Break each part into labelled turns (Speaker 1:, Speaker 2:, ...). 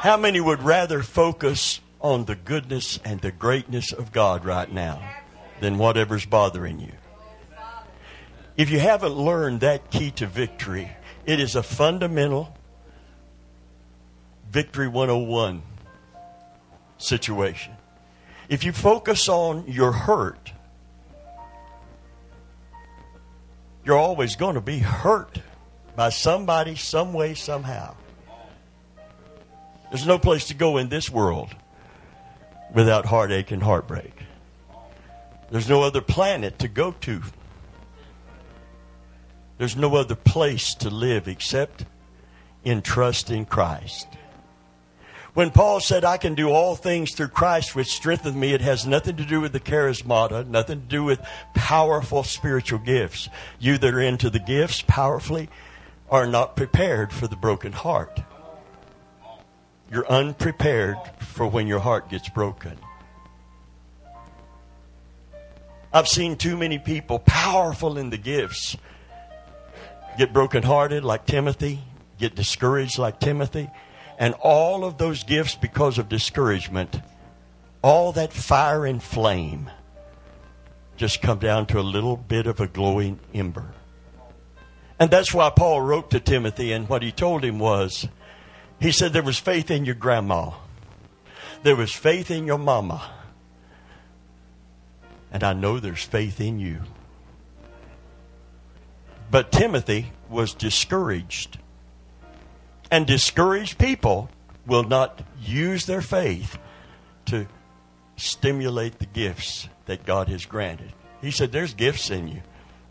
Speaker 1: How many would rather focus on the goodness and the greatness of God right now than whatever's bothering you? If you haven't learned that key to victory, it is a fundamental Victory 101 situation. If you focus on your hurt, you're always going to be hurt by somebody, some way, somehow. There's no place to go in this world without heartache and heartbreak. There's no other planet to go to. There's no other place to live except in trust in Christ. When Paul said, I can do all things through Christ which strengtheneth me, it has nothing to do with the charismata, nothing to do with powerful spiritual gifts. You that are into the gifts powerfully are not prepared for the broken heart. You're unprepared for when your heart gets broken. I've seen too many people powerful in the gifts get brokenhearted like Timothy, get discouraged like Timothy, and all of those gifts, because of discouragement, all that fire and flame just come down to a little bit of a glowing ember. And that's why Paul wrote to Timothy, and what he told him was, he said, there was faith in your grandma. There was faith in your mama. And I know there's faith in you. But Timothy was discouraged. And discouraged people will not use their faith to stimulate the gifts that God has granted. He said, there's gifts in you.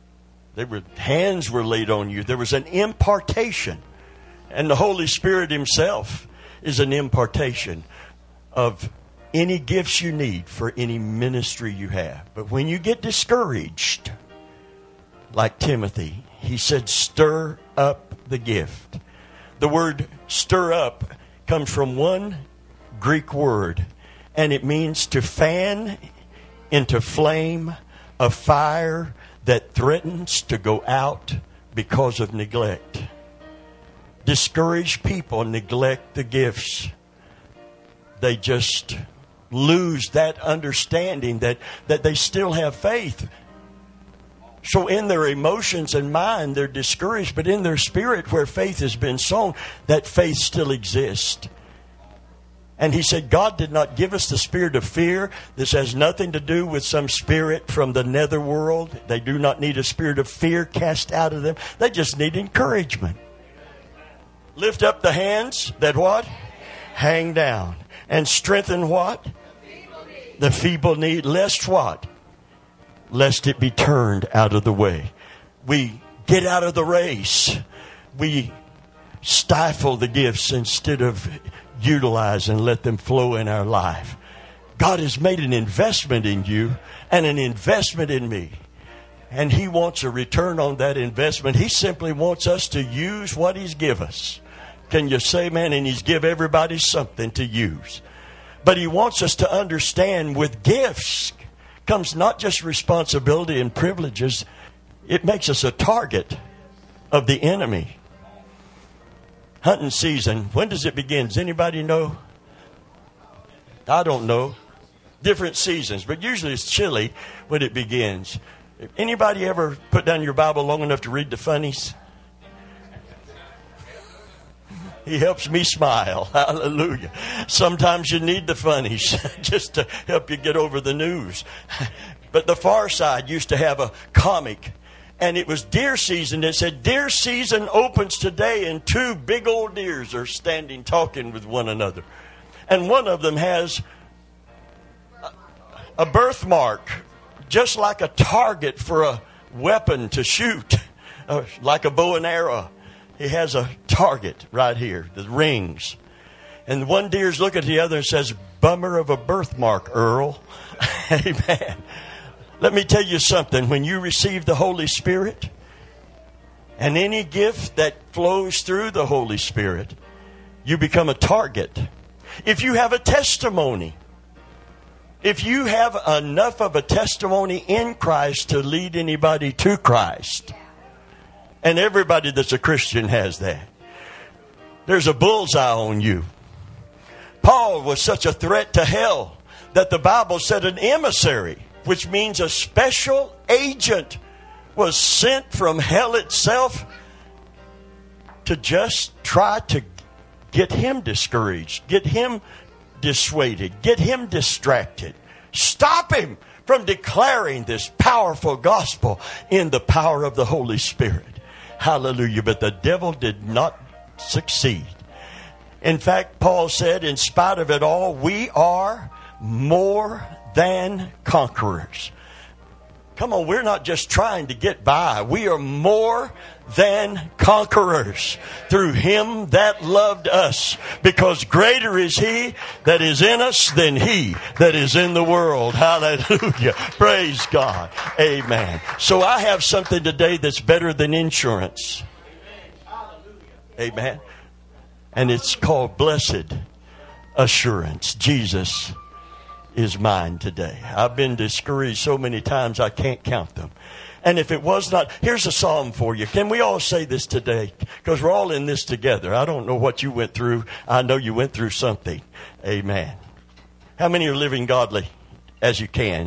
Speaker 1: Hands were laid on you. There was an impartation. And the Holy Spirit Himself is an impartation of any gifts you need for any ministry you have. But when you get discouraged, like Timothy, he said, stir up the gift. The word stir up comes from one Greek word, and it means to fan into flame a fire that threatens to go out because of neglect. Discouraged people neglect the gifts. They just lose that understanding that they still have faith. So in their emotions and mind, they're discouraged, but in their spirit, where faith has been sown, that faith still exists. And he said, God did not give us the spirit of fear. This has nothing to do with some spirit from the netherworld. They do not need a spirit of fear cast out of them. They just need encouragement. Lift up the hands that what? Hang down. And strengthen what? The feeble need. Lest what? Lest it be turned out of the way. We get out of the race. We stifle the gifts instead of utilize and let them flow in our life. God has made an investment in you and an investment in me. And He wants a return on that investment. He simply wants us to use what He's given us. Can you say, man? And He's give everybody something to use. But He wants us to understand with gifts comes not just responsibility and privileges. It makes us a target of the enemy. Hunting season, when does it begin? Does anybody know? I don't know. Different seasons, but usually it's chilly when it begins. Anybody ever put down your Bible long enough to read the funnies? He helps me smile. Hallelujah. Sometimes you need the funnies just to help you get over the news. But the Far Side used to have a comic, and it was deer season. It said, deer season opens today, and two big old deers are standing talking with one another. And one of them has a birthmark, just like a target for a weapon to shoot, like a bow and arrow. He has a target right here, the rings. And one deer's looking at the other and says, bummer of a birthmark, Earl. Amen. Let me tell you something. When you receive the Holy Spirit and any gift that flows through the Holy Spirit, you become a target. If you have a testimony, if you have enough of a testimony in Christ to lead anybody to Christ, and everybody that's a Christian has that, there's a bullseye on you. Paul was such a threat to hell that the Bible said an emissary, which means a special agent, was sent from hell itself to just try to get him discouraged, get him dissuaded, get him distracted. Stop him from declaring this powerful gospel in the power of the Holy Spirit. Hallelujah. But the devil did not succeed. In fact, Paul said, in spite of it all, we are more than conquerors. Come on, we're not just trying to get by. We are more than conquerors through him that loved us. Because greater is he that is in us than he that is in the world. Hallelujah. Praise God. Amen. So I have something today that's better than insurance. Amen. And it's called blessed assurance. Jesus is mine today. I've been discouraged so many times I can't count them. And if it was not, here's a psalm for you. Can we all say this today? Because we're all in this together. I don't know what you went through. I know you went through something. Amen. How many are living godly as you can,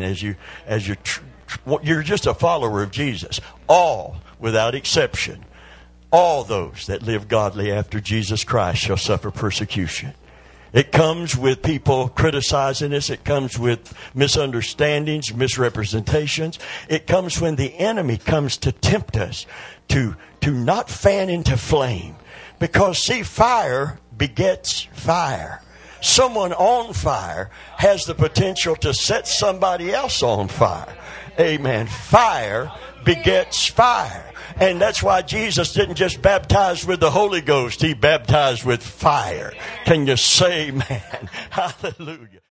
Speaker 1: you're just a follower of Jesus? All, without exception, all those that live godly after Jesus Christ shall suffer persecution. It comes with people criticizing us. It comes with misunderstandings, misrepresentations. It comes when the enemy comes to tempt us to not fan into flame. Because, see, fire begets fire. Someone on fire has the potential to set somebody else on fire. Amen. Fire begets fire. And that's why Jesus didn't just baptize with the Holy Ghost. He baptized with fire. Can you say amen? Hallelujah.